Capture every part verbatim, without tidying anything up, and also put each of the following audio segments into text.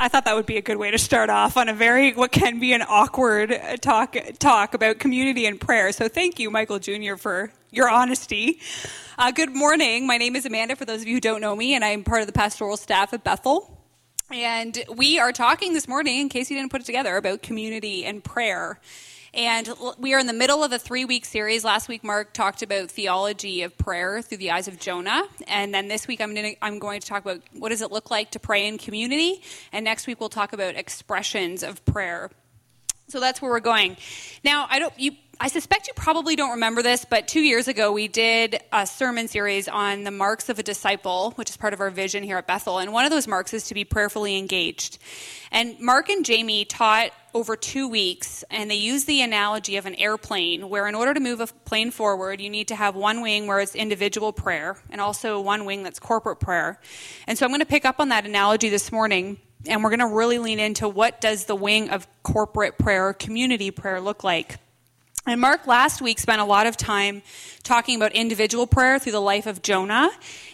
I thought that would be a good way to start off on a very, what can be an awkward talk talk about community and prayer. So thank you, Michael Junior, for your honesty. Uh, good morning. My name is Amanda, for those of you who don't know me, and I'm part of the pastoral staff at Bethel. And we are talking this morning, in case you didn't put it together, about community and prayer. And we are in the middle of a three-week series. Last week, Mark talked about theology of prayer through the eyes of Jonah. And then this week, I'm going to, I'm going to talk about what does it look like to pray in community. And next week, we'll talk about expressions of prayer. So that's where we're going. Now, I don't, you, I suspect you probably don't remember this, but two years ago, we did a sermon series on the marks of a disciple, which is part of our vision here at Bethel. And one of those marks is to be prayerfully engaged. And Mark and Jamie taught over two weeks, and they used the analogy of an airplane, where in order to move a plane forward, you need to have one wing where it's individual prayer, and also one wing that's corporate prayer. And so I'm going to pick up on that analogy this morning, and we're going to really lean into what does the wing of corporate prayer, community prayer look like. And Mark last week spent a lot of time talking about individual prayer through the life of Jonah,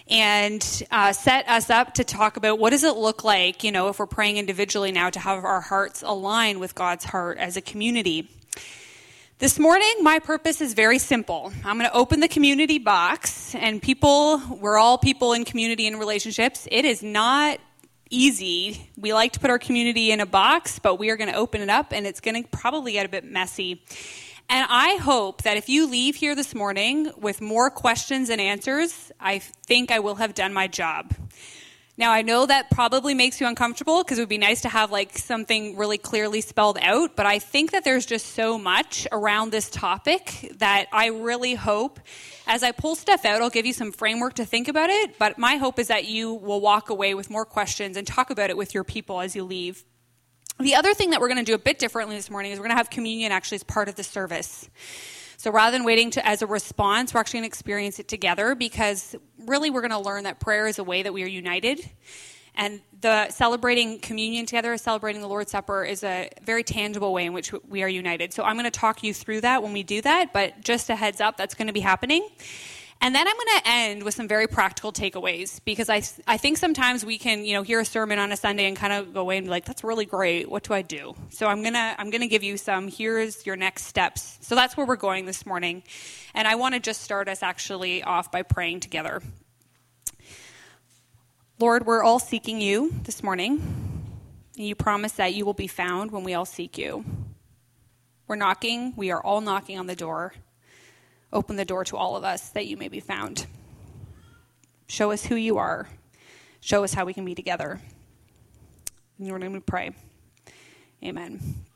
and uh, set us up to talk about what does it look like, you know, if we're praying individually now, to have our hearts align with God's heart as a community. This morning, my purpose is very simple. I'm going to open the community box, and people, we're all people in community and relationships. It is not easy. We like to put our community in a box, but we are going to open it up, and it's going to probably get a bit messy. And I hope that if you leave here this morning with more questions than answers, I think I will have done my job. Now, I know that probably makes you uncomfortable because it would be nice to have like something really clearly spelled out, but I think that there's just so much around this topic that I really hope, as I pull stuff out, I'll give you some framework to think about it, but my hope is that you will walk away with more questions and talk about it with your people as you leave. The other thing that we're going to do a bit differently this morning is we're going to have communion actually as part of the service. So rather than waiting to as a response, we're actually going to experience it together, because really we're going to learn that prayer is a way that we are united. And the celebrating communion together, celebrating the Lord's Supper, is a very tangible way in which we are united. So I'm going to talk you through that when we do that, but just a heads up, that's going to be happening. And then I'm going to end with some very practical takeaways, because I I think sometimes we can, you know, hear a sermon on a Sunday and kind of go away and be like, that's really great. What do I do? So I'm going to I'm going to give you some, here's your next steps. So that's where we're going this morning. And I want to just start us actually off by praying together. Lord, we're all seeking you this morning. And you promise that you will be found when we all seek you. We're knocking. We are all knocking on the door. Open the door to all of us that you may be found. Show us who you are. Show us how we can be together. In your name we pray. Amen.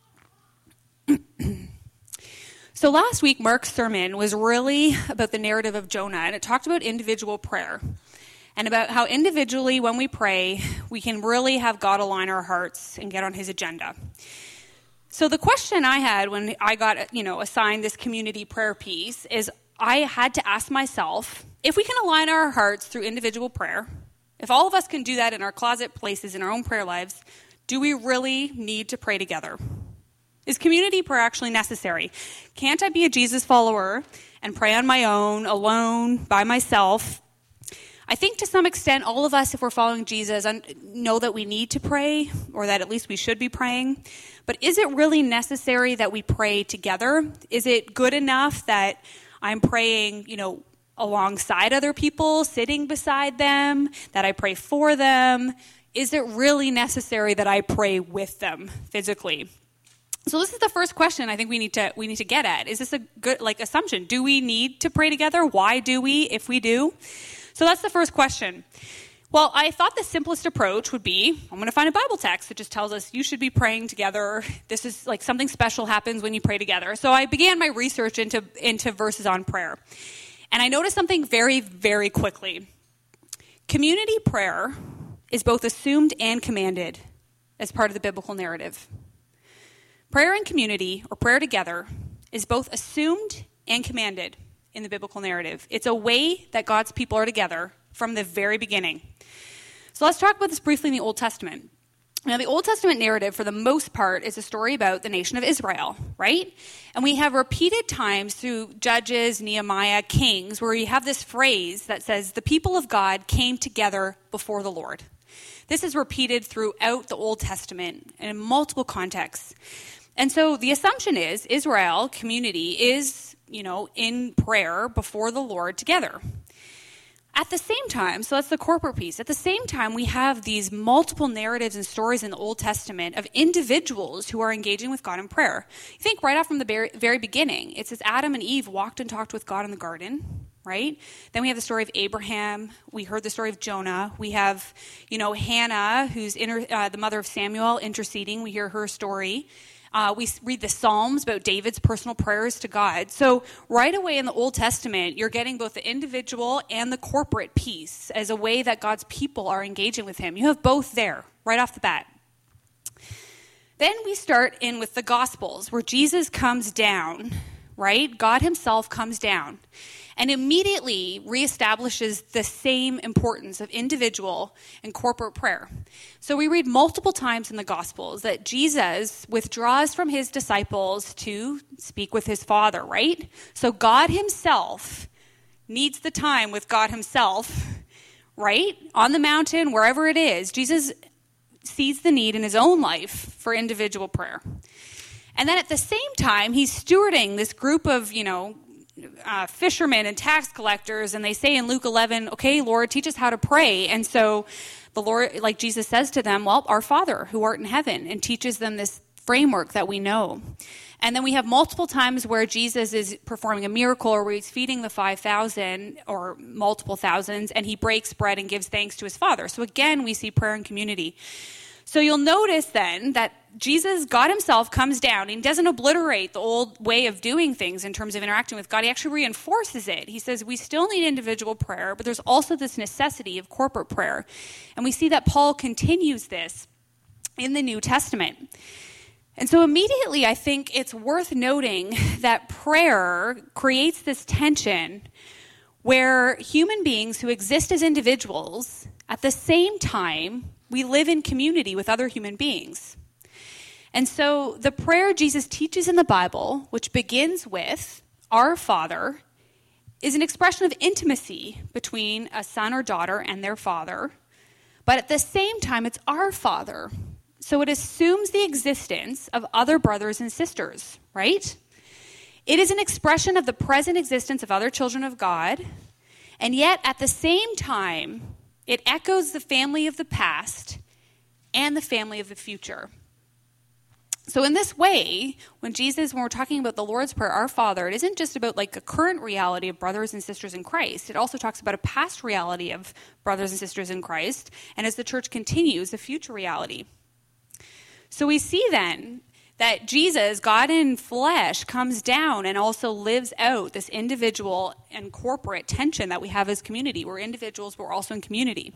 So last week, Mark's sermon was really about the narrative of Jonah, and it talked about individual prayer and about how individually when we pray, we can really have God align our hearts and get on his agenda. So the question I had when I got, you know, assigned this community prayer piece is I had to ask myself, if we can align our hearts through individual prayer, if all of us can do that in our closet places, in our own prayer lives, do we really need to pray together? Is community prayer actually necessary? Can't I be a Jesus follower and pray on my own, alone, by myself? I think to some extent, all of us, if we're following Jesus, know that we need to pray, or that at least we should be praying. But is it really necessary that we pray together? Is it good enough that I'm praying, you know, alongside other people, sitting beside them, that I pray for them? Is it really necessary that I pray with them physically? So this is the first question I think we need to we need to get at. Is this a good like assumption? Do we need to pray together? Why do we, if we do? So that's the first question. Well, I thought the simplest approach would be, I'm going to find a Bible text that just tells us you should be praying together. This is like something special happens when you pray together. So I began my research into, into verses on prayer. And I noticed something very, very quickly. Community prayer is both assumed and commanded as part of the biblical narrative. Prayer in community, or prayer together, is both assumed and commanded in the biblical narrative. It's a way that God's people are together from the very beginning. So let's talk about this briefly in the Old Testament. Now, the Old Testament narrative, for the most part, is a story about the nation of Israel, right? And we have repeated times through Judges, Nehemiah, Kings, where you have this phrase that says, the people of God came together before the Lord. This is repeated throughout the Old Testament and in multiple contexts. And so the assumption is Israel community is, you know, in prayer before the Lord together. At the same time, so that's the corporate piece. At the same time, we have these multiple narratives and stories in the Old Testament of individuals who are engaging with God in prayer. You think right off from the very, very beginning, it says Adam and Eve walked and talked with God in the garden, right? Then we have the story of Abraham. We heard the story of Jonah. We have, you know, Hannah, who's inter, uh, the mother of Samuel, interceding. We hear her story. Uh, we read the Psalms about David's personal prayers to God. So right away in the Old Testament, you're getting both the individual and the corporate piece as a way that God's people are engaging with him. You have both there right off the bat. Then we start in with the Gospels, where Jesus comes down, right? God himself comes down and immediately reestablishes the same importance of individual and corporate prayer. So we read multiple times in the Gospels that Jesus withdraws from his disciples to speak with his Father, right? So God himself needs the time with God himself, right? On the mountain, wherever it is, Jesus sees the need in his own life for individual prayer. And then at the same time, he's stewarding this group of, you know, Uh, fishermen and tax collectors, and they say in Luke eleven, okay, Lord, teach us how to pray. And so the Lord, like Jesus says to them, well, our Father who art in heaven, and teaches them this framework that we know. And then we have multiple times where Jesus is performing a miracle, or where he's feeding the five thousand or multiple thousands, and he breaks bread and gives thanks to his Father. So again, we see prayer and community. So you'll notice then that Jesus, God himself, comes down. He doesn't obliterate the old way of doing things in terms of interacting with God. He actually reinforces it. He says we still need individual prayer, but there's also this necessity of corporate prayer. And we see that Paul continues this in the New Testament. And so immediately I think it's worth noting that prayer creates this tension where human beings who exist as individuals, at the same time, we live in community with other human beings. And so the prayer Jesus teaches in the Bible, which begins with Our Father, is an expression of intimacy between a son or daughter and their father. But at the same time, it's Our Father. So it assumes the existence of other brothers and sisters, right? It is an expression of the present existence of other children of God. And yet, at the same time, it echoes the family of the past and the family of the future. So in this way, when Jesus, when we're talking about the Lord's Prayer, Our Father, it isn't just about like a current reality of brothers and sisters in Christ. It also talks about a past reality of brothers and sisters in Christ. And as the church continues, the future reality. So we see then that Jesus, God in flesh, comes down and also lives out this individual and corporate tension that we have as community. We're individuals, but we're also in community.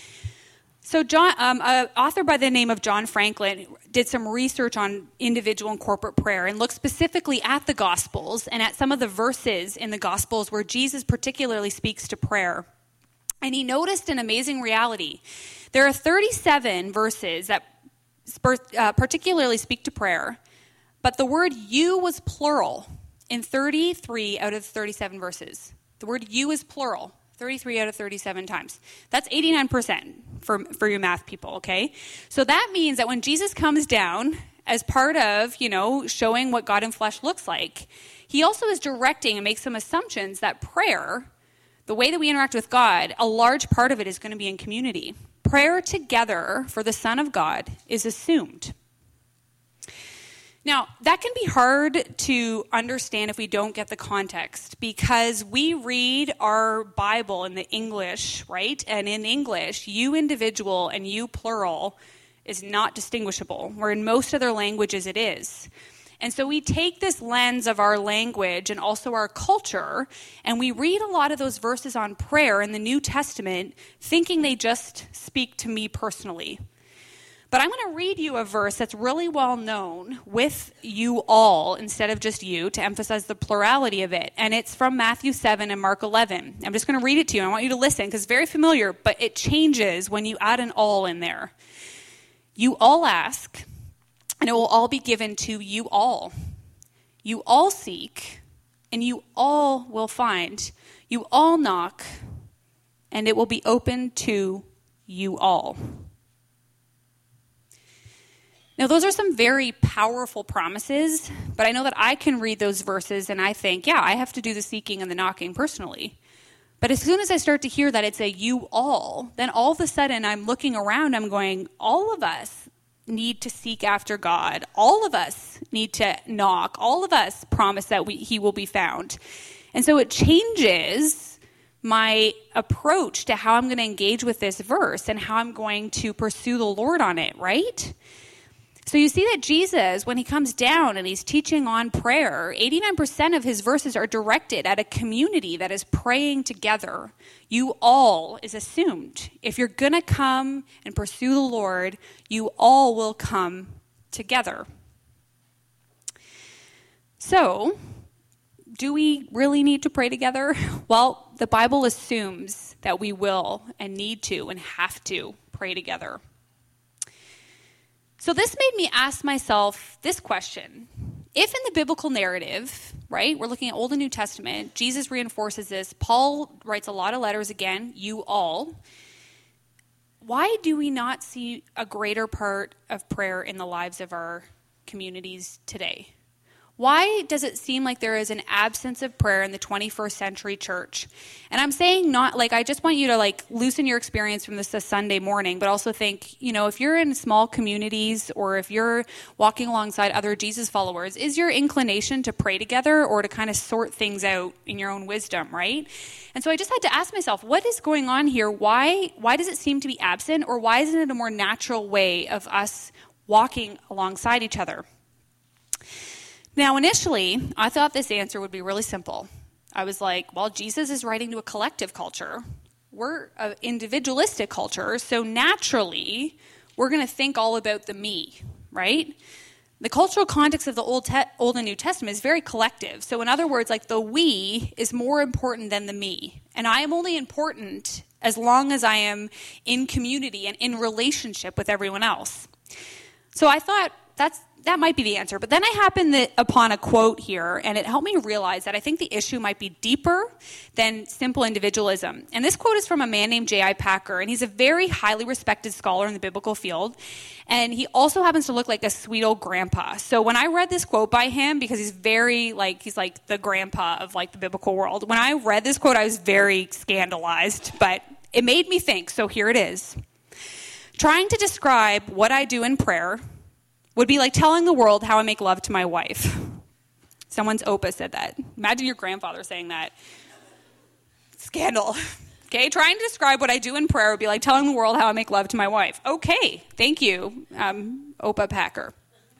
So John, um, an author by the name of John Franklin did some research on individual and corporate prayer and looked specifically at the Gospels and at some of the verses in the Gospels where Jesus particularly speaks to prayer. And he noticed an amazing reality. There are thirty-seven verses that Uh, particularly speak to prayer, but the word you was plural in thirty-three out of thirty-seven verses. The word you is plural, thirty-three out of thirty-seven times. That's eighty-nine percent for, for you math people, okay? So that means that when Jesus comes down as part of, you know, showing what God in flesh looks like, he also is directing and makes some assumptions that prayer, the way that we interact with God, a large part of it is going to be in community. Prayer together for the Son of God is assumed. Now, that can be hard to understand if we don't get the context, because we read our Bible in the English, right? And in English, you individual and you plural is not distinguishable, where in most other languages it is. And so we take this lens of our language and also our culture, and we read a lot of those verses on prayer in the New Testament thinking they just speak to me personally. But I'm going to read you a verse that's really well known with you all instead of just you, to emphasize the plurality of it. And it's from Matthew seven and Mark eleven. I'm just going to read it to you. I want you to listen because it's very familiar, but it changes when you add an all in there. You all ask, and it will all be given to you all. You all seek, and you all will find. You all knock, and it will be open to you all. Now, those are some very powerful promises, but I know that I can read those verses and I think, yeah, I have to do the seeking and the knocking personally. But as soon as I start to hear that it's a you all, then all of a sudden I'm looking around, I'm going, all of us need to seek after God. All of us need to knock. All of us promise that we, he will be found. And so it changes my approach to how I'm going to engage with this verse and how I'm going to pursue the Lord on it, right? So you see that Jesus, when he comes down and he's teaching on prayer, eighty-nine percent of his verses are directed at a community that is praying together. You all is assumed. If you're going to come and pursue the Lord, you all will come together. So, do we really need to pray together? Well, the Bible assumes that we will and need to and have to pray together. So this made me ask myself this question. If in the biblical narrative, right, we're looking at Old and New Testament, Jesus reinforces this, Paul writes a lot of letters again, you all, why do we not see a greater part of prayer in the lives of our communities today? Why does it seem like there is an absence of prayer in the twenty-first century church? And I'm saying not, like, I just want you to, like, loosen your experience from this, this Sunday morning, but also think, you know, if you're in small communities or if you're walking alongside other Jesus followers, is your inclination to pray together or to kind of sort things out in your own wisdom, right? And so I just had to ask myself, what is going on here? Why, why does it seem to be absent, or why isn't it a more natural way of us walking alongside each other? Now, initially, I thought this answer would be really simple. I was like, well, Jesus is writing to a collective culture. We're an individualistic culture, so naturally, we're going to think all about the me, right? The cultural context of the Old, Te- Old and New Testament is very collective. So in other words, like the we is more important than the me. And I am only important as long as I am in community and in relationship with everyone else. So I thought that's that might be the answer. But then I happened that, upon a quote here, and it helped me realize that I think the issue might be deeper than simple individualism. And this quote is from a man named J I Packer, and he's a very highly respected scholar in the biblical field. And he also happens to look like a sweet old grandpa. So when I read this quote by him, because he's very, like, he's like the grandpa of, like, the biblical world. When I read this quote, I was very scandalized, but it made me think, so here it is. Trying to describe what I do in prayer would be like telling the world how I make love to my wife. Someone's Opa said that. Imagine your grandfather saying that. Scandal. Okay, trying to describe what I do in prayer would be like telling the world how I make love to my wife. Okay, thank you, um, Opa Packer.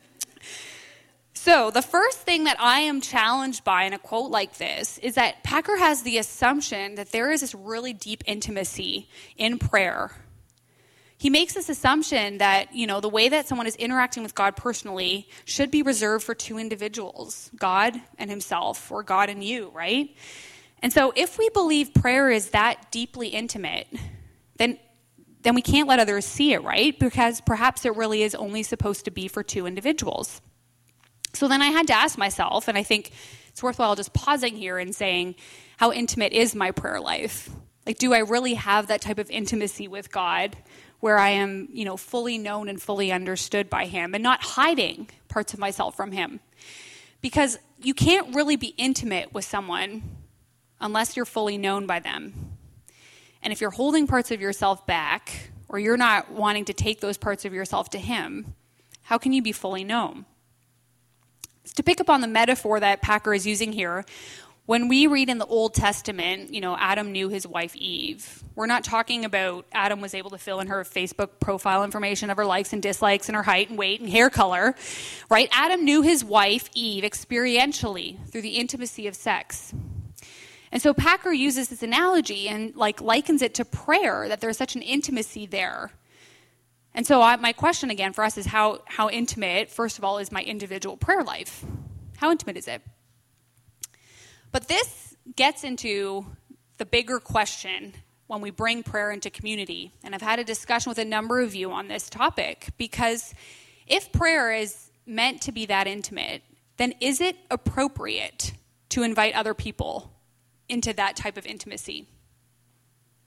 So the first thing that I am challenged by in a quote like this is that Packer has the assumption that there is this really deep intimacy in prayer. He makes this assumption that, you know, the way that someone is interacting with God personally should be reserved for two individuals, God and himself, or God and you, right? And so if we believe prayer is that deeply intimate, then then we can't let others see it, right? Because perhaps it really is only supposed to be for two individuals. So then I had to ask myself, and I think it's worthwhile just pausing here and saying, how intimate is my prayer life? Like, do I really have that type of intimacy with God where I am, you know, fully known and fully understood by him and not hiding parts of myself from him? Because you can't really be intimate with someone unless you're fully known by them. And if you're holding parts of yourself back, or you're not wanting to take those parts of yourself to him, how can you be fully known? To pick up on the metaphor that Packer is using here, when we read in the Old Testament, you know, Adam knew his wife Eve, we're not talking about Adam was able to fill in her Facebook profile information of her likes and dislikes and her height and weight and hair color, right? Adam knew his wife Eve experientially through the intimacy of sex. And so Packer uses this analogy and like likens it to prayer, that there's such an intimacy there. And so I, my question again for us is how, how intimate, first of all, is my individual prayer life? How intimate is it? But this gets into the bigger question when we bring prayer into community. And I've had a discussion with a number of you on this topic, because if prayer is meant to be that intimate, then is it appropriate to invite other people into that type of intimacy?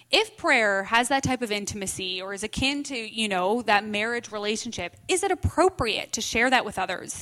If prayer has that type of intimacy or is akin to, you know, that marriage relationship, is it appropriate to share that with others?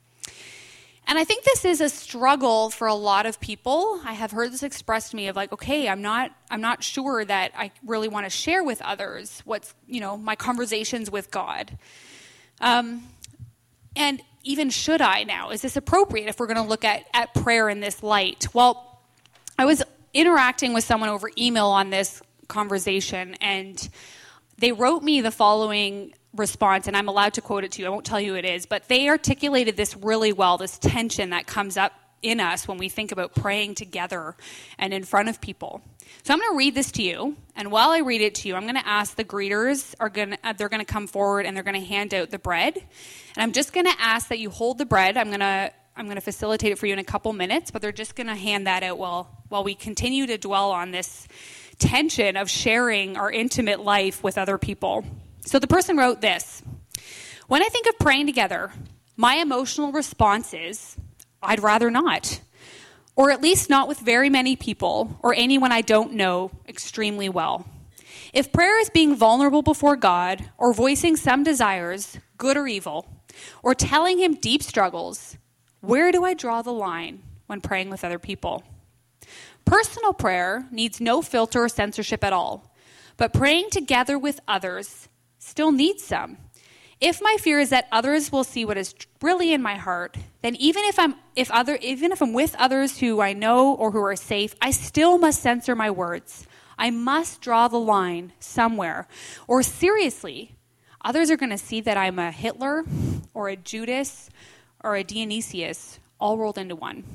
And I think this is a struggle for a lot of people. I have heard this expressed to me of like, okay, I'm not I'm not sure that I really want to share with others what's, you know, my conversations with God. Um, and even should I now? Is this appropriate if we're going to look at, at prayer in this light? Well, I was interacting with someone over email on this conversation, and they wrote me the following response, and I'm allowed to quote it to you. I won't tell you who it is, but they articulated this really well, this tension that comes up in us when we think about praying together and in front of people. So I'm going to read this to you, and while I read it to you, I'm going to ask the greeters, are going to, they're going to come forward and they're going to hand out the bread. And I'm just going to ask that you hold the bread. I'm going to I'm going to facilitate it for you in a couple minutes, but they're just going to hand that out while while we continue to dwell on this tension of sharing our intimate life with other people. So the person wrote this: when I think of praying together, my emotional response is, I'd rather not. Or at least not with very many people or anyone I don't know extremely well. If prayer is being vulnerable before God or voicing some desires, good or evil, or telling him deep struggles, where do I draw the line when praying with other people? Personal prayer needs no filter or censorship at all, but praying together with others still needs some. If my fear is that others will see what is really in my heart, then even if I'm if other even if I'm with others who I know or who are safe, I still must censor my words. I must draw the line somewhere. Or seriously, others are going to see that I'm a Hitler or a Judas or a Dionysius all rolled into one.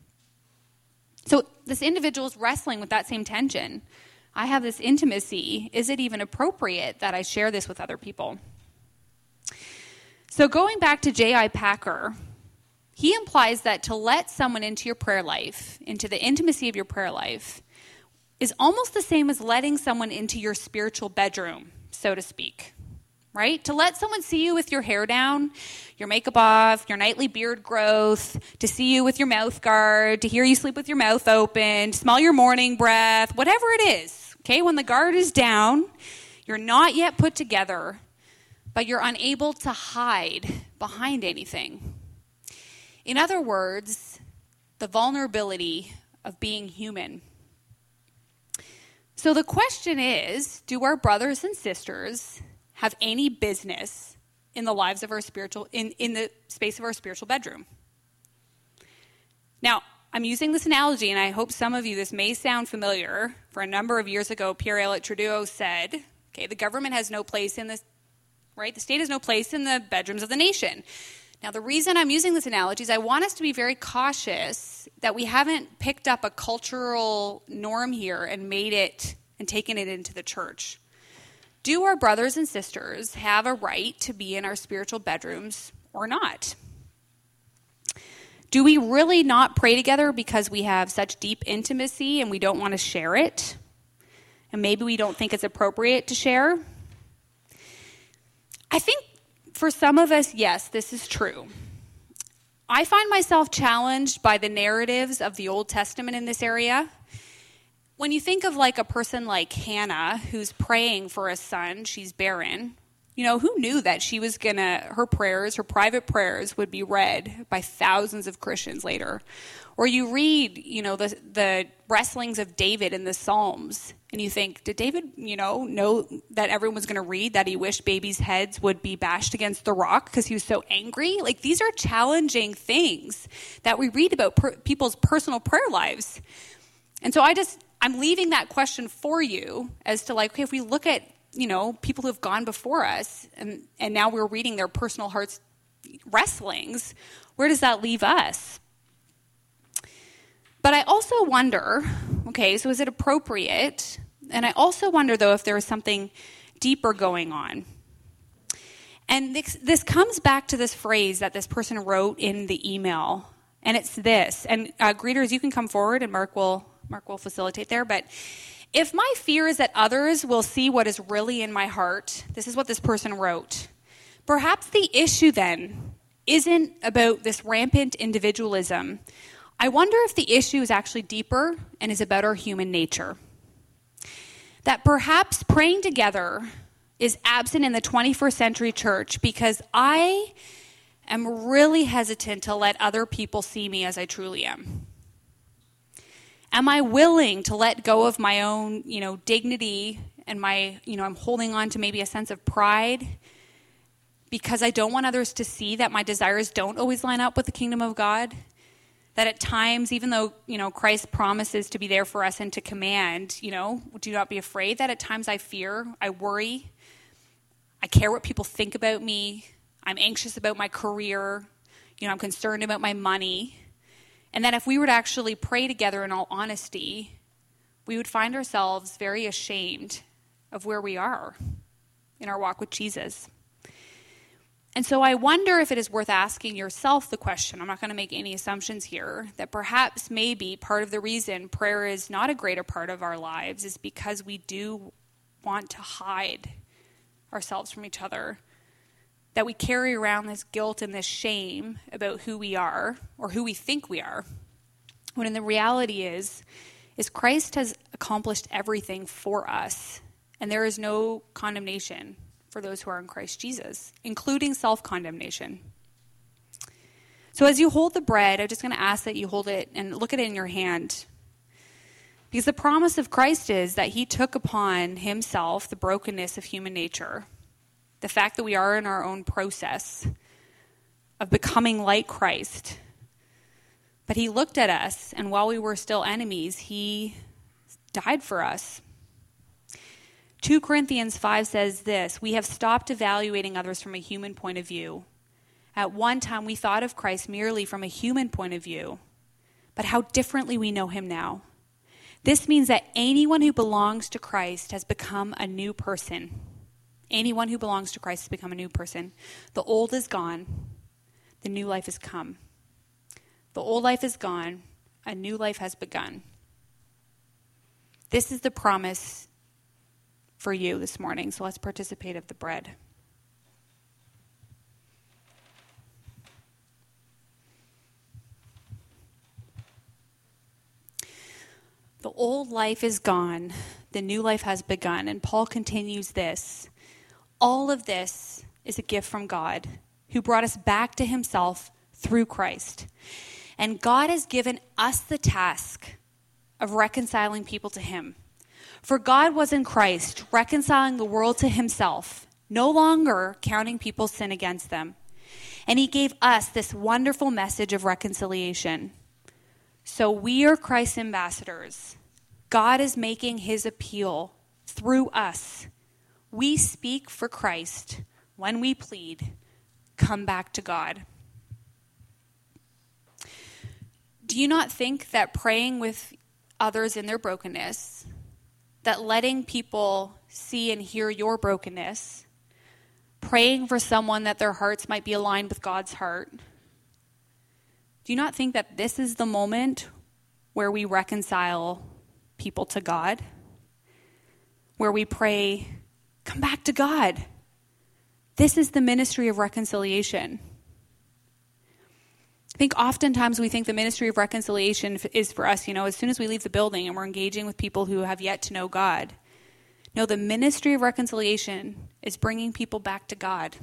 So this individual is wrestling with that same tension. I have this intimacy. Is it even appropriate that I share this with other people? So going back to J I Packer, he implies that to let someone into your prayer life, into the intimacy of your prayer life, is almost the same as letting someone into your spiritual bedroom, so to speak, right? To let someone see you with your hair down, your makeup off, your nightly beard growth, to see you with your mouth guard, to hear you sleep with your mouth open, to smell your morning breath, whatever it is, okay? When the guard is down, you're not yet put together, but you're unable to hide behind anything. In other words, the vulnerability of being human. So the question is, do our brothers and sisters have any business in the lives of our spiritual, in, in the space of our spiritual bedroom? Now, I'm using this analogy, and I hope some of you, this may sound familiar. For a number of years ago, Pierre-Elliott Trudeau said, okay, the government has no place in this, right? The state has no place in the bedrooms of the nation. Now, the reason I'm using this analogy is I want us to be very cautious that we haven't picked up a cultural norm here and made it and taken it into the church. Do our brothers and sisters have a right to be in our spiritual bedrooms or not? Do we really not pray together because we have such deep intimacy and we don't want to share it? And maybe we don't think it's appropriate to share? I think for some of us, yes, this is true. I find myself challenged by the narratives of the Old Testament in this area. When you think of like a person like Hannah who's praying for a son, she's barren. You know, who knew that she was going to, her prayers, her private prayers would be read by thousands of Christians later. Or you read, you know, the the wrestlings of David in the Psalms, and you think, did David, you know, know that everyone was going to read that he wished babies' heads would be bashed against the rock because he was so angry? Like, these are challenging things that we read about per- people's personal prayer lives. And so I just, I'm leaving that question for you as to like, okay, if we look at, you know, people who have gone before us, and, and now we're reading their personal hearts wrestlings, where does that leave us? But I also wonder, okay, so is it appropriate? And I also wonder, though, if there is something deeper going on. And this, this comes back to this phrase that this person wrote in the email, and it's this. And uh, greeters, you can come forward, and Mark will Mark will facilitate there. But if my fear is that others will see what is really in my heart, this is what this person wrote. Perhaps the issue then isn't about this rampant individualism. I wonder if the issue is actually deeper and is about our human nature. that perhaps praying together is absent in the twenty-first century church because I am really hesitant to let other people see me as I truly am. Am I willing to let go of my own, you know, dignity and my, you know, I'm holding on to maybe a sense of pride because I don't want others to see that my desires don't always line up with the kingdom of God? That at times, even though, you know, Christ promises to be there for us and to command, you know, do not be afraid, that at times I fear, I worry, I care what people think about me, I'm anxious about my career, you know, I'm concerned about my money. And that if we were to actually pray together in all honesty, we would find ourselves very ashamed of where we are in our walk with Jesus. And so I wonder if it is worth asking yourself the question, I'm not going to make any assumptions here, that perhaps maybe part of the reason prayer is not a greater part of our lives is because we do want to hide ourselves from each other. That we carry around this guilt and this shame about who we are or who we think we are. When in the reality is, is Christ has accomplished everything for us, and there is no condemnation for those who are in Christ Jesus, including self-condemnation. So as you hold the bread, I'm just going to ask that you hold it and look at it in your hand. Because the promise of Christ is that he took upon himself the brokenness of human nature, the fact that we are in our own process of becoming like Christ. But he looked at us, and while we were still enemies, he died for us. Second Corinthians five says this, we have stopped evaluating others from a human point of view. At one time, we thought of Christ merely from a human point of view, but how differently we know him now. This means that anyone who belongs to Christ has become a new person. Anyone who belongs to Christ has become a new person. The old is gone. The new life has come. The old life is gone. A new life has begun. This is the promise for you this morning. So let's participate of the bread. The old life is gone. The new life has begun. And Paul continues this. All of this is a gift from God, who brought us back to himself through Christ. And God has given us the task of reconciling people to him. For God was in Christ, reconciling the world to himself, no longer counting people's sin against them. And he gave us this wonderful message of reconciliation. So we are Christ's ambassadors. God is making his appeal through us. We speak for Christ when we plead, come back to God. Do you not think that praying with others in their brokenness, that letting people see and hear your brokenness, praying for someone that their hearts might be aligned with God's heart, do you not think that this is the moment where we reconcile people to God? Where we pray, come back to God. This is the ministry of reconciliation. I think oftentimes we think the ministry of reconciliation is for us, you know, as soon as we leave the building and we're engaging with people who have yet to know God. No, the ministry of reconciliation is bringing people back to God.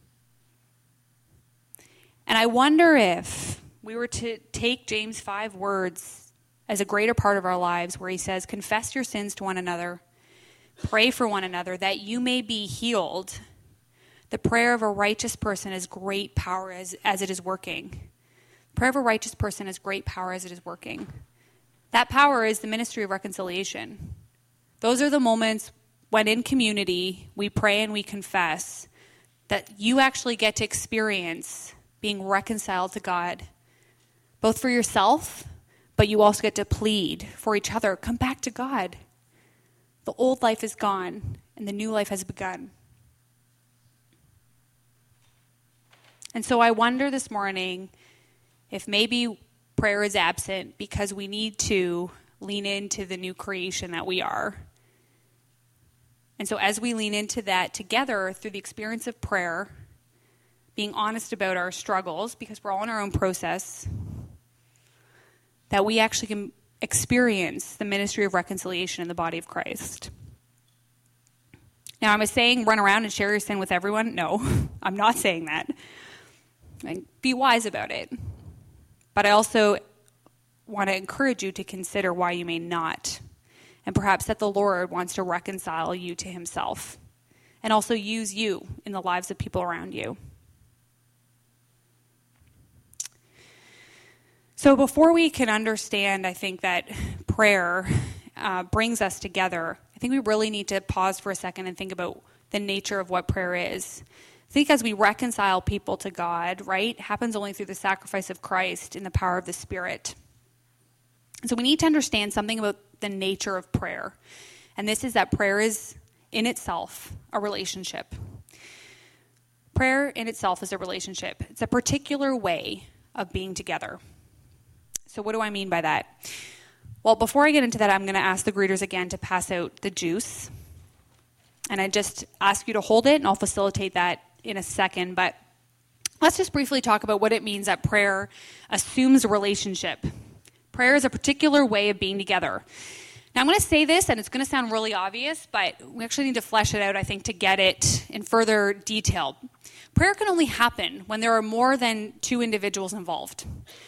And I wonder if we were to take James five words as a greater part of our lives, where he says, confess your sins to one another, pray for one another, that you may be healed. The prayer of a righteous person has great power as, as it is working. The prayer of a righteous person has great power as it is working. That power is the ministry of reconciliation. Those are the moments when in community we pray and we confess that you actually get to experience being reconciled to God, both for yourself, but you also get to plead for each other. Come back to God. The old life is gone, and the new life has begun. And so I wonder this morning if maybe prayer is absent because we need to lean into the new creation that we are. And so as we lean into that together through the experience of prayer, being honest about our struggles, because we're all in our own process, that we actually can experience the ministry of reconciliation in the body of Christ. Now, am I saying run around and share your sin with everyone? No, I'm not saying that. Like, be wise about it. But I also want to encourage you to consider why you may not. And perhaps that the Lord wants to reconcile you to himself and also use you in the lives of people around you. So before we can understand, I think, that prayer uh, brings us together, I think we really need to pause for a second and think about the nature of what prayer is. I think as we reconcile people to God, right, it happens only through the sacrifice of Christ in the power of the Spirit. So we need to understand something about the nature of prayer. And this is that prayer is in itself a relationship. Prayer in itself is a relationship. It's a particular way of being together. So what do I mean by that? Well, before I get into that, I'm going to ask the greeters again to pass out the juice. And I just ask you to hold it, and I'll facilitate that in a second. But let's just briefly talk about what it means that prayer assumes a relationship. Prayer is a particular way of being together. Now, I'm going to say this, and it's going to sound really obvious, but we actually need to flesh it out, I think, to get it in further detail. Prayer can only happen when there are more than two individuals involved.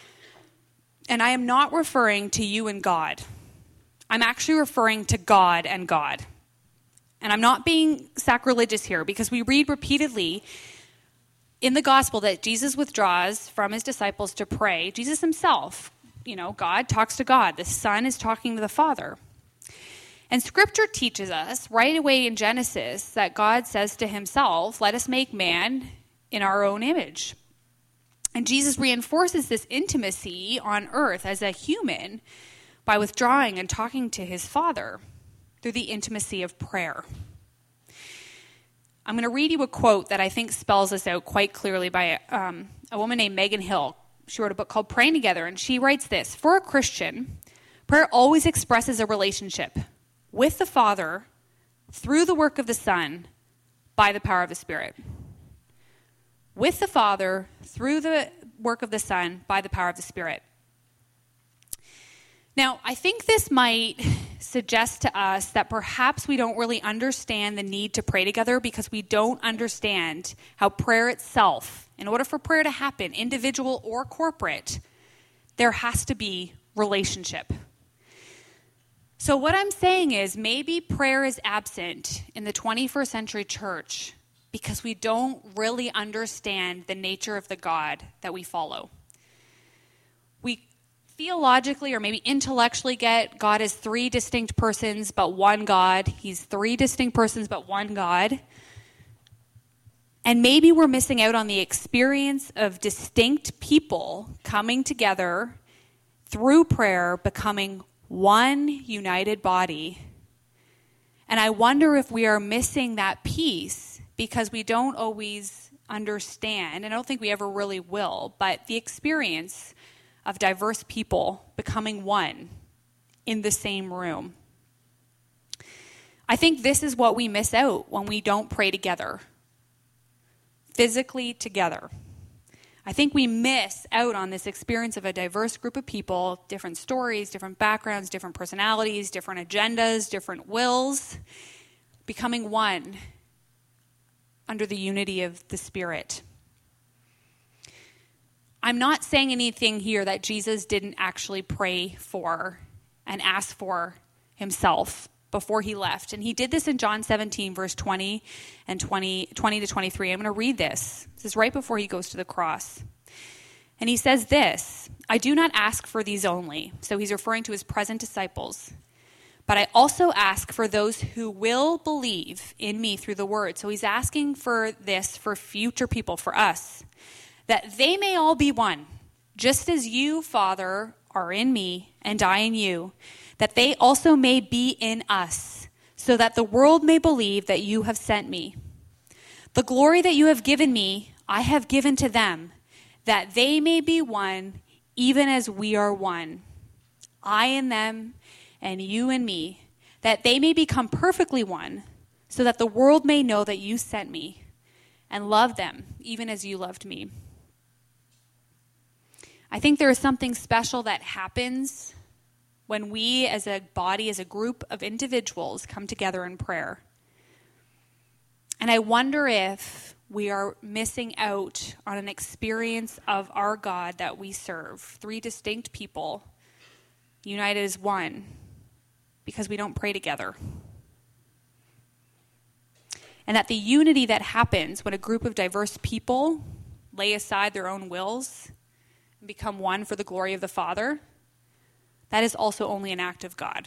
And I am not referring to you and God. I'm actually referring to God and God. And I'm not being sacrilegious here, because we read repeatedly in the gospel that Jesus withdraws from his disciples to pray. Jesus himself, you know, God talks to God. The Son is talking to the Father. And Scripture teaches us right away in Genesis that God says to himself, let us make man in our own image. And Jesus reinforces this intimacy on earth as a human by withdrawing and talking to his Father through the intimacy of prayer. I'm going to read you a quote that I think spells this out quite clearly by um, a woman named Megan Hill. She wrote a book called Praying Together, and she writes this: for a Christian, prayer always expresses a relationship with the Father through the work of the Son by the power of the Spirit. With the Father through the work of the Son by the power of the Spirit. Now, I think this might suggest to us that perhaps we don't really understand the need to pray together because we don't understand how prayer itself, in order for prayer to happen, individual or corporate, there has to be relationship. So what I'm saying is maybe prayer is absent in the twenty-first century church because we don't really understand the nature of the God that we follow. We theologically or maybe intellectually get God as three distinct persons but one God. He's three distinct persons but one God. And maybe we're missing out on the experience of distinct people coming together through prayer, becoming one united body. And I wonder if we are missing that piece because we don't always understand, and I don't think we ever really will, but the experience of diverse people becoming one in the same room. I think this is what we miss out when we don't pray together, physically together. I think we miss out on this experience of a diverse group of people, different stories, different backgrounds, different personalities, different agendas, different wills, becoming one under the unity of the Spirit. I'm not saying anything here that Jesus didn't actually pray for and ask for himself before he left. And he did this in John seventeen, verse twenty and twenty, twenty to twenty-three. I'm going to read this. This is right before he goes to the cross. And he says this: I do not ask for these only. So he's referring to his present disciples. But I also ask for those who will believe in me through the word. So he's asking for this for future people, for us, that they may all be one, just as you, Father, are in me and I in you, that they also may be in us, so that the world may believe that you have sent me. The glory that you have given me, I have given to them, that they may be one, even as we are one. I in them, and you in me, that they may become perfectly one, so that the world may know that you sent me and love them, even as you loved me. I think there is something special that happens when we as a body, as a group of individuals, come together in prayer. And I wonder if we are missing out on an experience of our God that we serve, three distinct people united as one, because we don't pray together. And that the unity that happens when a group of diverse people lay aside their own wills and become one for the glory of the Father, that is also only an act of God.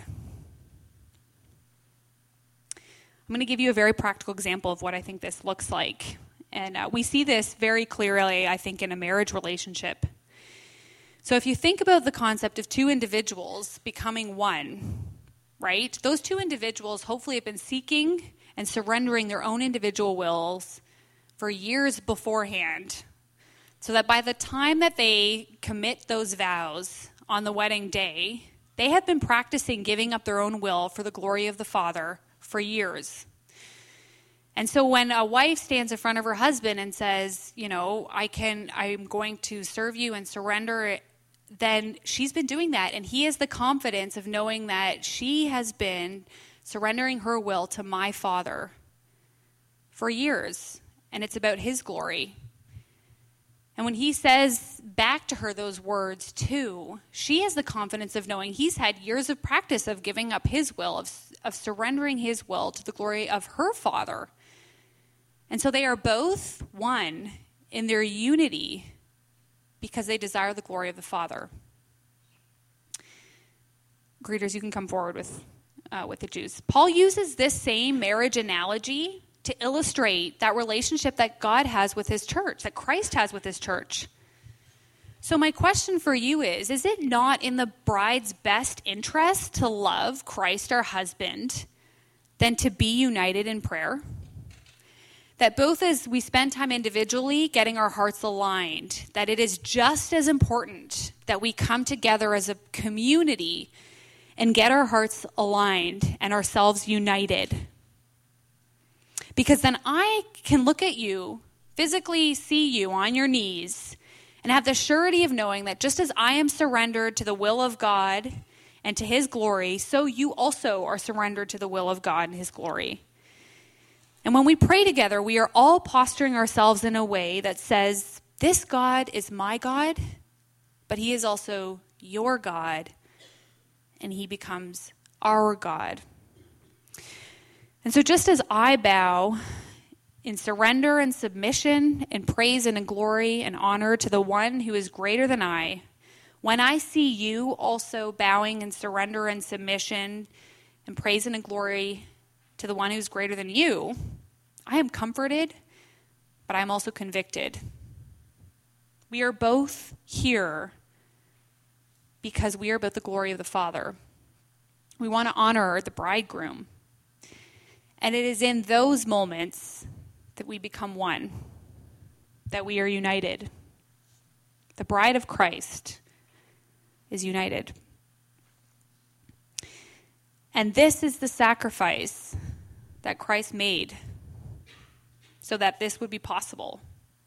I'm going to give you a very practical example of what I think this looks like. And uh, we see this very clearly, I think, in a marriage relationship. So if you think about the concept of two individuals becoming one, right? Those two individuals hopefully have been seeking and surrendering their own individual wills for years beforehand, so that by the time that they commit those vows on the wedding day, they have been practicing giving up their own will for the glory of the Father for years. And so when a wife stands in front of her husband and says, you know, I can, I'm going to serve you and surrender, then she's been doing that. And he has the confidence of knowing that she has been surrendering her will to my Father for years, and it's about his glory. And when he says back to her those words too, she has the confidence of knowing he's had years of practice of giving up his will, of, of surrendering his will to the glory of her Father. And so they are both one in their unity because they desire the glory of the Father. Greeters, you can come forward with Uh, with the Jews. Paul uses this same marriage analogy to illustrate that relationship that God has with his church, that Christ has with his church. So my question for you is, is it not in the bride's best interest to love Christ, our husband, than to be united in prayer? That both as we spend time individually getting our hearts aligned, that it is just as important that we come together as a community and get our hearts aligned and ourselves united. Because then I can look at you, physically see you on your knees, and have the surety of knowing that just as I am surrendered to the will of God and to his glory, so you also are surrendered to the will of God and his glory. And when we pray together, we are all posturing ourselves in a way that says, this God is my God, but he is also your God, and he becomes our God. And so just as I bow in surrender and submission and praise and in glory and honor to the one who is greater than I, when I see you also bowing in surrender and submission and praise and in glory to the one who's greater than you, I am comforted, but I'm also convicted. We are both here because we are about the glory of the Father. We want to honor the bridegroom. And it is in those moments that we become one, that we are united. The bride of Christ is united. And this is the sacrifice that Christ made so that this would be possible.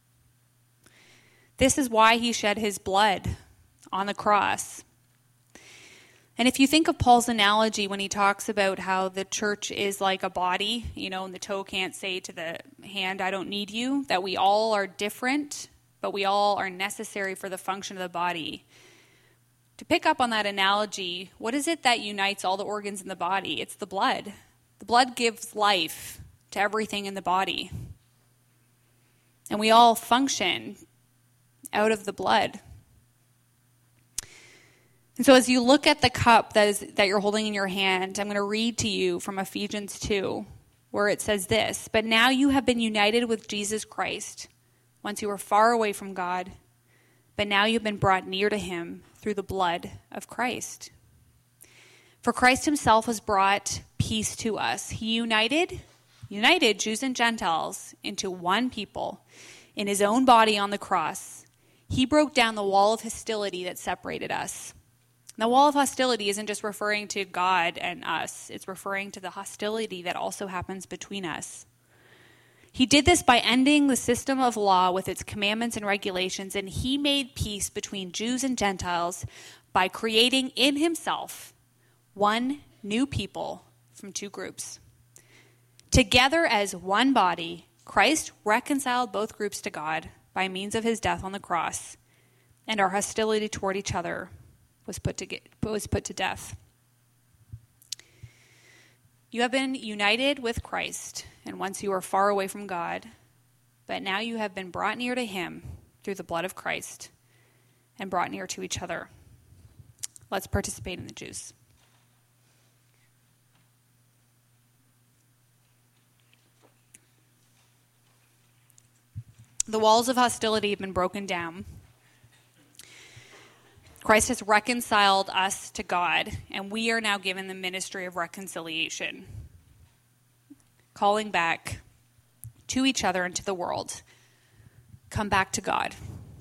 This is why he shed his blood on the cross. And if you think of Paul's analogy when he talks about how the church is like a body, you know, and the toe can't say to the hand, I don't need you, that we all are different, but we all are necessary for the function of the body. To pick up on that analogy, what is it that unites all the organs in the body? It's the blood. The blood gives life to everything in the body. And we all function out of the blood. And so as you look at the cup that is that you're holding in your hand, I'm going to read to you from Ephesians two, where it says this, but now you have been united with Jesus Christ. Once you were far away from God, but now you've been brought near to him through the blood of Christ. For Christ himself has brought peace to us. He united, united Jews and Gentiles into one people in his own body on the cross. He broke down the wall of hostility that separated us. The wall of hostility isn't just referring to God and us. It's referring to the hostility that also happens between us. He did this by ending the system of law with its commandments and regulations, and he made peace between Jews and Gentiles by creating in himself one new people from two groups. Together as one body, Christ reconciled both groups to God by means of his death on the cross, and our hostility toward each other was put to get, was put to death. You have been united with Christ, and once you were far away from God, but now you have been brought near to him through the blood of Christ and brought near to each other. Let's participate in the juice. The walls of hostility have been broken down. Christ has reconciled us to God, and we are now given the ministry of reconciliation, calling back to each other and to the world. Come back to God.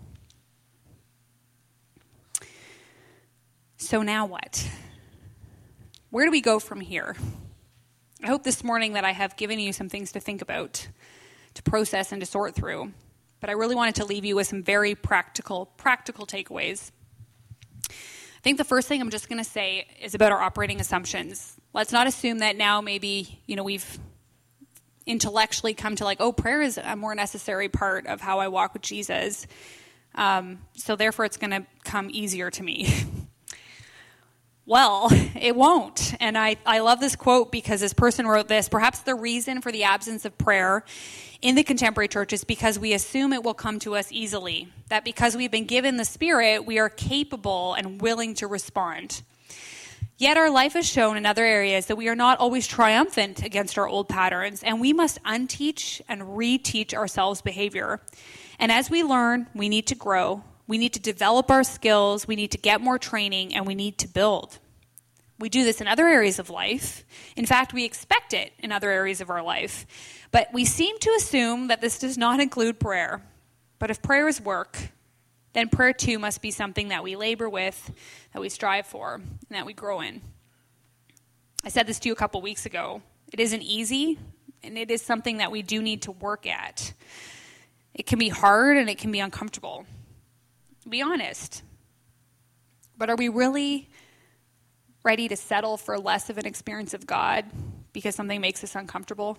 So now what? Where do we go from here? I hope this morning that I have given you some things to think about, to process and to sort through. But I really wanted to leave you with some very practical, practical takeaways. I think the first thing I'm just going to say is about our operating assumptions. Let's not assume that now maybe, you know, we've intellectually come to like, oh, prayer is a more necessary part of how I walk with Jesus. Um, so therefore it's going to come easier to me. Well, it won't. And I, I love this quote because this person wrote this: perhaps the reason for the absence of prayer in the contemporary church is because we assume it will come to us easily, that because we've been given the Spirit, we are capable and willing to respond. Yet our life has shown in other areas that we are not always triumphant against our old patterns, and we must unteach and reteach ourselves behavior. And as we learn, we need to grow. We need to develop our skills, we need to get more training, and we need to build. We do this in other areas of life. In fact, we expect it in other areas of our life. But we seem to assume that this does not include prayer. But if prayer is work, then prayer too must be something that we labor with, that we strive for, and that we grow in. I said this to you a couple weeks ago. It isn't easy, and it is something that we do need to work at. It can be hard and it can be uncomfortable. Be honest. But are we really ready to settle for less of an experience of God because something makes us uncomfortable?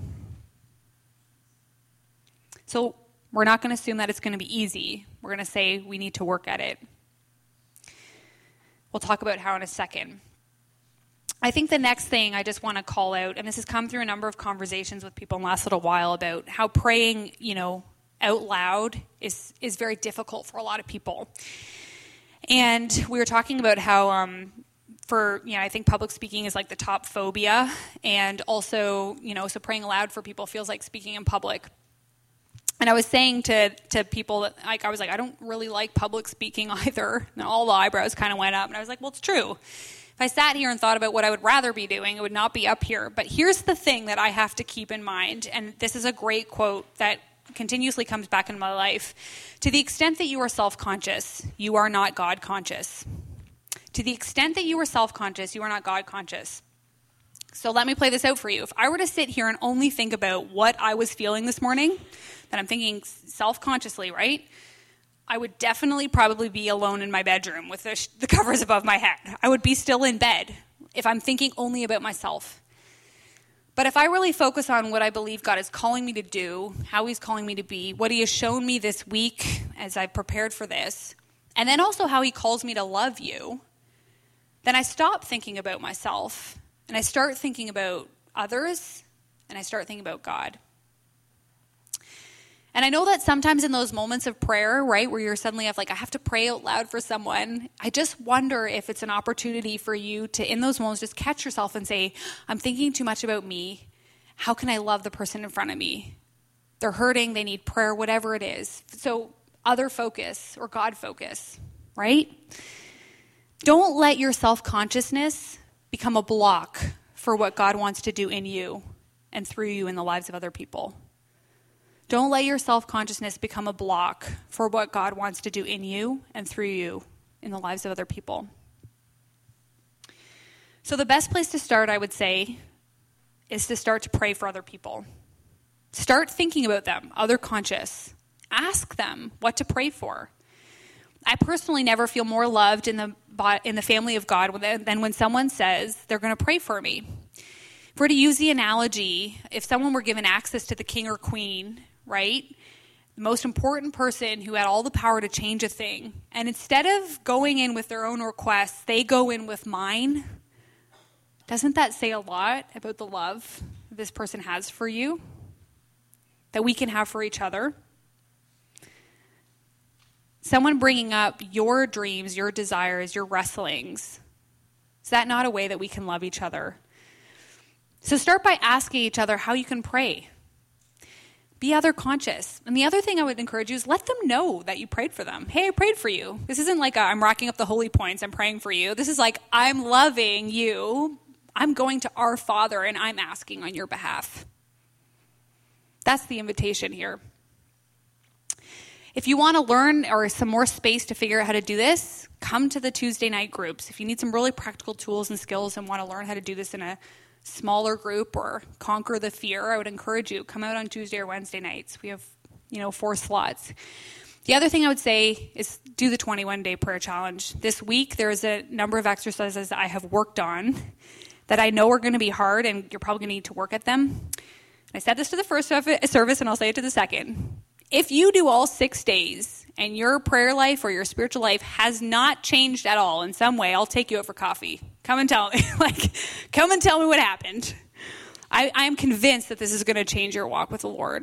So we're not going to assume that it's going to be easy. We're going to say we need to work at it. We'll talk about how in a second. I think the next thing I just want to call out, and this has come through a number of conversations with people in the last little while about how praying, you know, out loud is is very difficult for a lot of people. And we were talking about how um, for, you know, I think public speaking is like the top phobia. And also, you know, so praying aloud for people feels like speaking in public. And I was saying to, to people that, like, I was like, I don't really like public speaking either. And all the eyebrows kind of went up. And I was like, well, it's true. If I sat here and thought about what I would rather be doing, it would not be up here. But here's the thing that I have to keep in mind. And this is a great quote that continuously comes back in my life. To the extent that you are self-conscious, you are not God-conscious. To the extent that you are self-conscious, you are not God-conscious. So let me play this out for you. If I were to sit here and only think about what I was feeling this morning, then I'm thinking self-consciously, right? I would definitely probably be alone in my bedroom with the, sh- the covers above my head. I would be still in bed if I'm thinking only about myself. But if I really focus on what I believe God is calling me to do, how he's calling me to be, what he has shown me this week as I've prepared for this, and then also how he calls me to love you, then I stop thinking about myself and I start thinking about others and I start thinking about God. And I know that sometimes in those moments of prayer, right, where you're suddenly have like, I have to pray out loud for someone, I just wonder if it's an opportunity for you to, in those moments, just catch yourself and say, I'm thinking too much about me. How can I love the person in front of me? They're hurting, they need prayer, whatever it is. So other focus or God focus, right? Don't let your self-consciousness become a block for what God wants to do in you and through you in the lives of other people. Don't let your self-consciousness become a block for what God wants to do in you and through you in the lives of other people. So the best place to start, I would say, is to start to pray for other people. Start thinking about them, other conscious. Ask them what to pray for. I personally never feel more loved in the in the family of God than when someone says they're going to pray for me. For to use the analogy, if someone were given access to the king or queen, right, the most important person who had all the power to change a thing, and instead of going in with their own requests, they go in with mine, doesn't that say a lot about the love this person has for you, that we can have for each other? Someone bringing up your dreams, your desires, your wrestlings, is that not a way that we can love each other? So start by asking each other how you can pray. Be other conscious. And the other thing I would encourage you is let them know that you prayed for them. Hey, I prayed for you. This isn't like a, I'm racking up the holy points, I'm praying for you. This is like, I'm loving you. I'm going to our Father and I'm asking on your behalf. That's the invitation here. If you want to learn or some more space to figure out how to do this, come to the Tuesday night groups. If you need some really practical tools and skills and want to learn how to do this in a smaller group or conquer the fear, I would encourage you, come out on Tuesday or Wednesday nights. We have, you know, four slots. The other thing I would say is do the twenty-one day prayer challenge. This week, there's a number of exercises that I have worked on that I know are going to be hard, and you're probably going to need to work at them. I said this to the first service, and I'll say it to the second. If you do all six days and your prayer life or your spiritual life has not changed at all in some way, I'll take you out for coffee. Come and tell me. like, come and tell me what happened. I, I am convinced that this is going to change your walk with the Lord.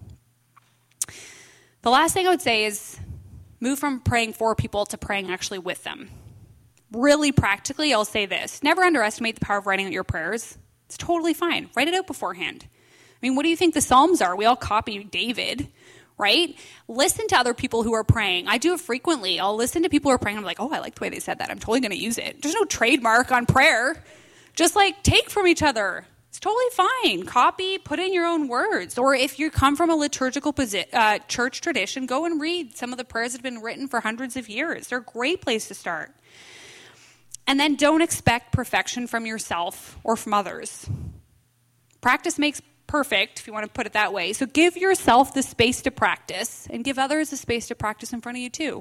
The last thing I would say is move from praying for people to praying actually with them. Really practically, I'll say this. Never underestimate the power of writing out your prayers. It's totally fine. Write it out beforehand. I mean, what do you think the Psalms are? We all copy David, right? Listen to other people who are praying. I do it frequently. I'll listen to people who are praying. I'm like, oh, I like the way they said that. I'm totally going to use it. There's no trademark on prayer. Just like take from each other. It's totally fine. Copy, put in your own words. Or if you come from a liturgical posi- uh, church tradition, go and read some of the prayers that have been written for hundreds of years. They're a great place to start. And then don't expect perfection from yourself or from others. Practice makes perfect, if you want to put it that way. So give yourself the space to practice and give others the space to practice in front of you too.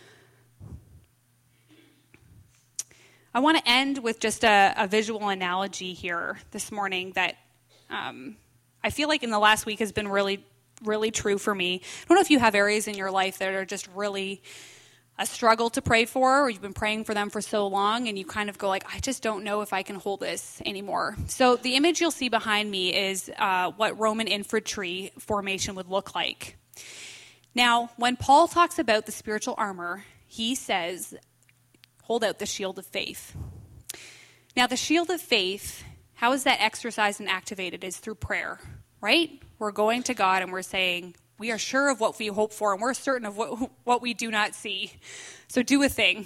I want to end with just a, a visual analogy here this morning that um, I feel like in the last week has been really, really true for me. I don't know if you have areas in your life that are just really a struggle to pray for, or you've been praying for them for so long and you kind of go like, I just don't know if I can hold this anymore. So the image you'll see behind me is uh, what Roman infantry formation would look like. Now, when Paul talks about the spiritual armor, he says, hold out the shield of faith. Now, the shield of faith, how is that exercised and activated? Is through prayer, right? We're going to God and we're saying, we are sure of what we hope for, and we're certain of what, what we do not see. So do a thing.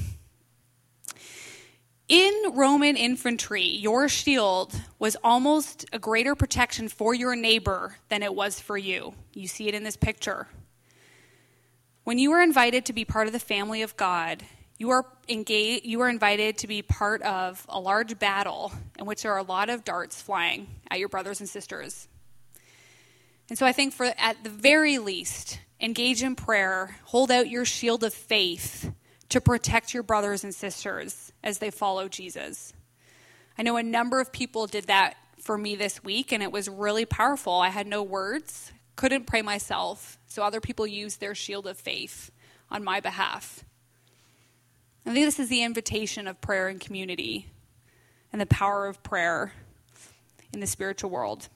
In Roman infantry, your shield was almost a greater protection for your neighbor than it was for you. You see it in this picture. When you are invited to be part of the family of God, you are engaged, you are invited to be part of a large battle in which there are a lot of darts flying at your brothers and sisters. And so I think for at the very least, engage in prayer, hold out your shield of faith to protect your brothers and sisters as they follow Jesus. I know a number of people did that for me this week, and it was really powerful. I had no words, couldn't pray myself, so other people used their shield of faith on my behalf. I think this is the invitation of prayer and community and the power of prayer in the spiritual world.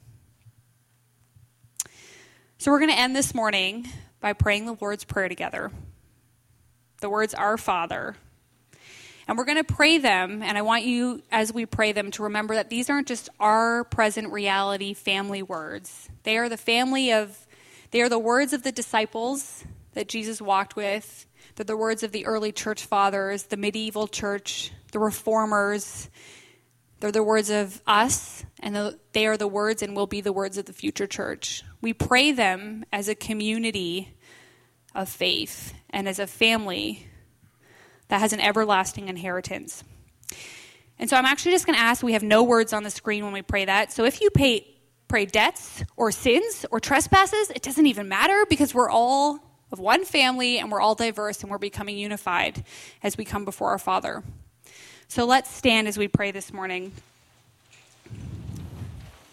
So we're going to end this morning by praying the Lord's Prayer together. The words, Our Father. And we're going to pray them, and I want you, as we pray them, to remember that these aren't just our present reality family words. They are the family of, they are the words of the disciples that Jesus walked with. They're the words of the early church fathers, the medieval church, the reformers. They're the words of us, and the, they are the words and will be the words of the future church. We pray them as a community of faith and as a family that has an everlasting inheritance. And so I'm actually just going to ask, we have no words on the screen when we pray that. So if you pay, pray debts or sins or trespasses, it doesn't even matter because we're all of one family and we're all diverse and we're becoming unified as we come before our Father. So let's stand as we pray this morning.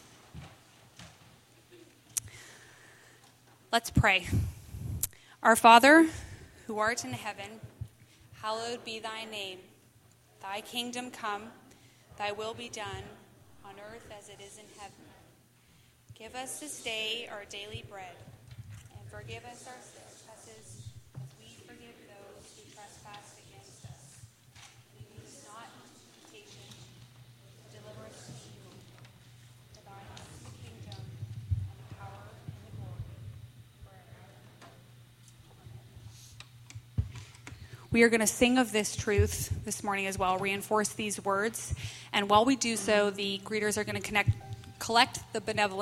Let's pray. Our Father, who art in heaven, hallowed be thy name. Thy kingdom come, thy will be done, on earth as it is in heaven. Give us this day our daily bread, and forgive us our trespasses, as we forgive those who trespass against us. Lead us not into temptation, but deliver us from evil. For thine is the kingdom, and the power, and the glory, forever. Amen. We are going to sing of this truth this morning as well, reinforce these words. And while we do so, the greeters are going to connect, collect the benevolent